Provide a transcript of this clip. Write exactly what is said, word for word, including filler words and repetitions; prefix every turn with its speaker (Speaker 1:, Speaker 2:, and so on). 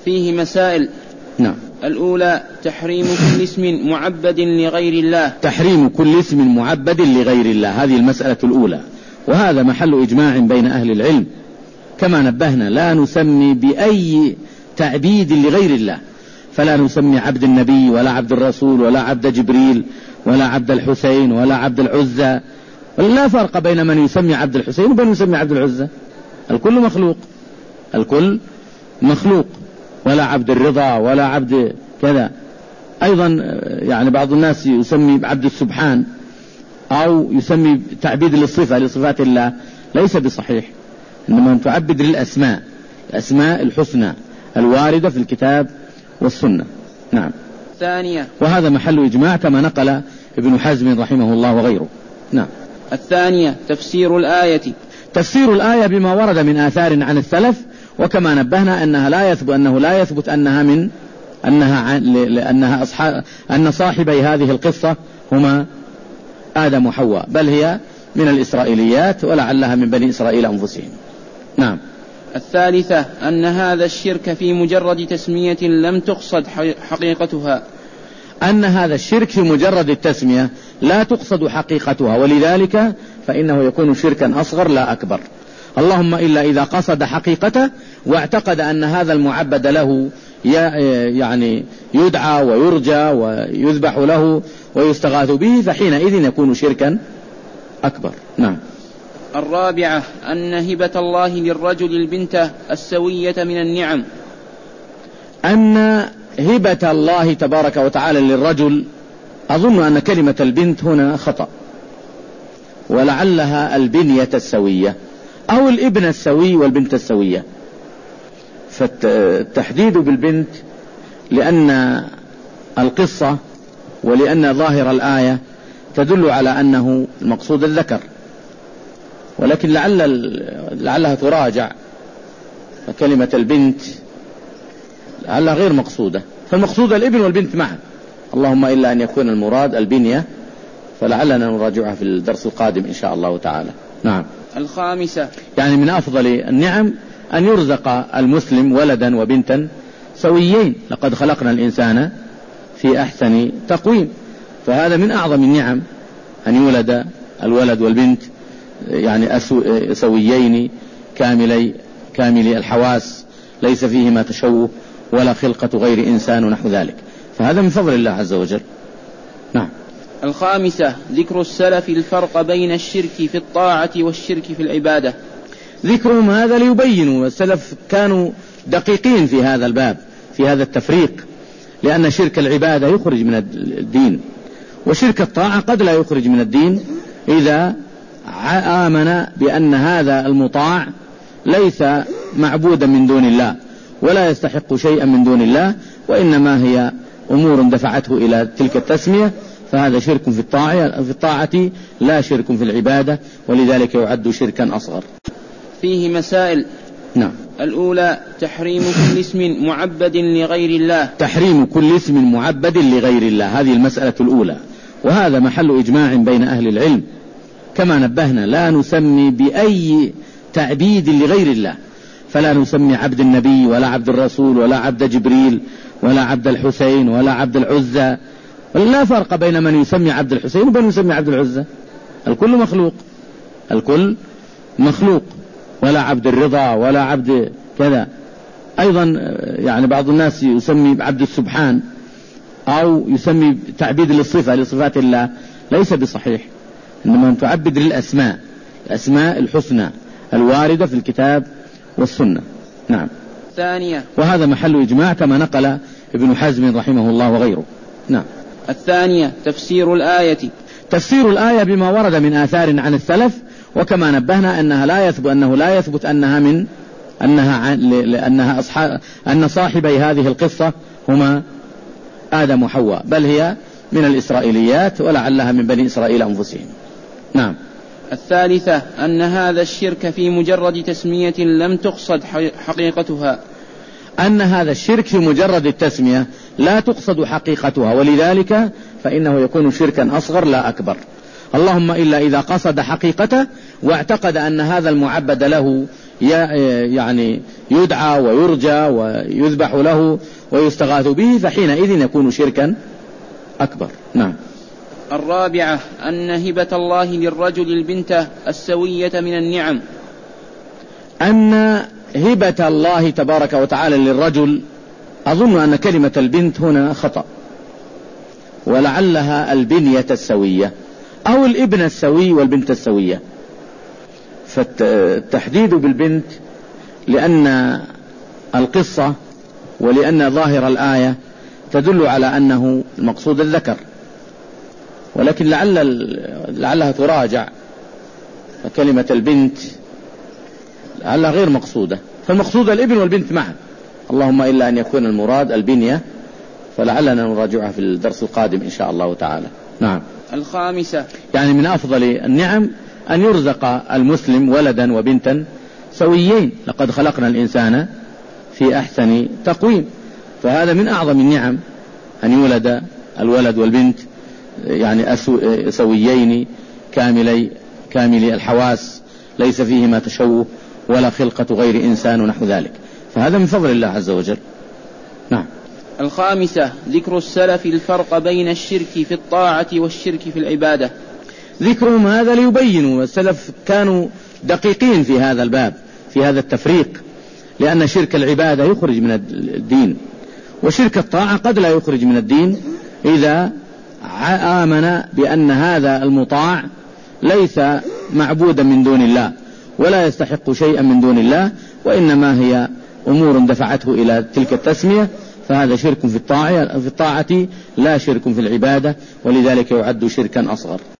Speaker 1: فيه مسائل.
Speaker 2: نعم.
Speaker 1: الأولى تحريم كل اسم معبد لغير الله.
Speaker 2: تحريم كل اسم معبد لغير الله، هذه المسألة الأولى، وهذا محل إجماع بين أهل العلم. كما نبهنا لا نسمي بأي تعبيد لغير الله، فلا نسمي عبد النبي ولا عبد الرسول ولا عبد جبريل ولا عبد الحسين ولا عبد العزى. لا فرق بين من يسمي عبد الحسين وبين من يسمي عبد العزى، الكل مخلوق، الكل مخلوق. ولا عبد الرضا ولا عبد كذا. أيضا يعني بعض الناس يسمي عبد السبحان أو يسمي تعبيد للصفة لصفات الله، ليس بصحيح، إنما أن تعبد للأسماء، الأسماء الحسنى الواردة في الكتاب والسنة. نعم.
Speaker 1: ثانية.
Speaker 2: وهذا محل إجماع كما نقل ابن حزم رحمه الله وغيره. نعم.
Speaker 1: الثانية تفسير الآية.
Speaker 2: تفسير الآية بما ورد من آثار عن السلف، وكما نبهنا أنها لا يثبت أنه لا يثبت أنها من أنها لأنها أصحاب أن صاحبي هذه القصة هما آدم وحواء، بل هي من الإسرائيليات ولعلها من بني إسرائيل أنفسهم. نعم.
Speaker 1: الثالثة أن هذا الشرك في مجرد تسمية لم تقصد حقيقتها.
Speaker 2: أن هذا الشرك في مجرد التسمية لا تقصد حقيقتها، ولذلك فإنه يكون شركا أصغر لا أكبر، اللهم إلا إذا قصد حقيقته واعتقد أن هذا المعبد له يعني يدعى ويرجى ويذبح له ويستغاث به، فحينئذ يكون شركا أكبر. نعم.
Speaker 1: الرابعة أن هبة الله للرجل البنت السوية من النعم.
Speaker 2: أن هبة الله تبارك وتعالى للرجل، أظن أن كلمة البنت هنا خطأ، ولعلها البنية السوية أو الابن السوي والبنت السوية، فالتحديد بالبنت لأن القصة ولأن ظاهر الآية تدل على أنه المقصود الذكر، ولكن لعل لعلها تراجع، فكلمة البنت لعلها غير مقصودة، فالمقصود الابن والبنت معا، اللهم إلا أن يكون المراد البنية، فلعلنا نراجعها في الدرس القادم إن شاء الله تعالى. نعم.
Speaker 1: الخامسة
Speaker 2: يعني من أفضل النعم أن يرزق المسلم ولدا وبنتا سويين، لقد خلقنا الإنسان في أحسن تقويم، فهذا من أعظم النعم أن يولد الولد والبنت يعني سويين كاملي كاملي الحواس، ليس فيهما تشوه ولا خلقة غير إنسان ونحو ذلك، فهذا من فضل الله عز وجل. نعم.
Speaker 1: الخامسة ذكر السلف الفرق بين الشرك في الطاعة والشرك في العبادة.
Speaker 2: ذكرهم هذا ليبينوا، السلف كانوا دقيقين في هذا الباب في هذا التفريق، لأن شرك العبادة يخرج من الدين، وشرك الطاعة قد لا يخرج من الدين إذا آمن بأن هذا المطاع ليس معبودا من دون الله ولا يستحق شيئا من دون الله، وإنما هي أمور دفعته إلى تلك التسمية، فهذا شرك في الطاعة في الطاعة لا شرك في العبادة، ولذلك يعد شركا أصغر.
Speaker 1: فيه مسائل.
Speaker 2: نعم.
Speaker 1: الأولى تحريم كل اسم معبد لغير الله.
Speaker 2: تحريم كل اسم معبد لغير الله، هذه المسألة الأولى، وهذا محل إجماع بين أهل العلم. كما نبهنا لا نسمي بأي تعبيد لغير الله، فلا نسمي عبد النبي ولا عبد الرسول ولا عبد جبريل ولا عبد الحسين ولا عبد العزى. لا فرق بين من يسمي عبد الحسين وبين من يسمي عبد العزى، الكل مخلوق، الكل مخلوق. ولا عبد الرضا ولا عبد كذا. أيضا يعني بعض الناس يسمي عبد السبحان أو يسمي تعبيد للصفة لصفات الله، ليس بصحيح، إنما أن تعبد للأسماء، الأسماء الحسنى الواردة في الكتاب والسنة. نعم.
Speaker 1: ثانية.
Speaker 2: وهذا محل إجماع كما نقل ابن حزم رحمه الله وغيره. نعم.
Speaker 1: الثانية تفسير الآية.
Speaker 2: تفسير الآية بما ورد من آثار عن السلف، وكما نبهنا أنها لا يثبت أنه لا يثبت أنها من أنها لأنها أصحاب أن صاحبي هذه القصة هما آدم وحواء، بل هي من الإسرائيليات ولعلها من بني إسرائيل أنفسهم. نعم.
Speaker 1: الثالثة أن هذا الشرك في مجرد تسمية لم تقصد حقيقتها.
Speaker 2: أن هذا الشرك في مجرد التسمية لا تقصد حقيقتها، ولذلك فإنه يكون شركا أصغر لا أكبر، اللهم إلا إذا قصد حقيقته واعتقد أن هذا المعبد له يعني يدعى ويرجى ويذبح له ويستغاث به، فحينئذ يكون شركا أكبر. نعم.
Speaker 1: الرابعة أن هبة الله للرجل البنت السوية من النعم.
Speaker 2: أن هبة الله تبارك وتعالى للرجل، أظن أن كلمة البنت هنا خطأ، ولعلها البنية السوية أو الابن السوي والبنت السوية، فالتحديد بالبنت لأن القصة ولأن ظاهر الآية تدل على أنه المقصود الذكر، ولكن لعل لعلها تراجع، فكلمة البنت لعلها غير مقصودة، فالمقصود الابن والبنت معا، اللهم إلا أن يكون المراد البنية، فلعلنا نراجعها في الدرس القادم إن شاء الله تعالى. نعم.
Speaker 1: الخامسة
Speaker 2: يعني من أفضل النعم أن يرزق المسلم ولدا وبنتا سويين، لقد خلقنا الإنسان في أحسن تقويم، فهذا من أعظم النعم أن يولد الولد والبنت يعني سويين كاملي كاملي الحواس، ليس فيهما تشوه ولا خلقة غير إنسان ونحو ذلك، فهذا من فضل الله عز وجل. نعم.
Speaker 1: الخامسة ذكر السلف الفرق بين الشرك في الطاعة والشرك في العبادة.
Speaker 2: ذكرهم هذا ليبينوا، السلف كانوا دقيقين في هذا الباب، في هذا التفريق، لأن شرك العبادة يخرج من الدين، وشرك الطاعة قد لا يخرج من الدين إذا آمن بأن هذا المطاع ليس معبودا من دون الله ولا يستحق شيئا من دون الله، وإنما هي أمور دفعته إلى تلك التسمية، فهذا شرك في الطاعة, في الطاعة لا شرك في العبادة، ولذلك يعد شركا أصغر.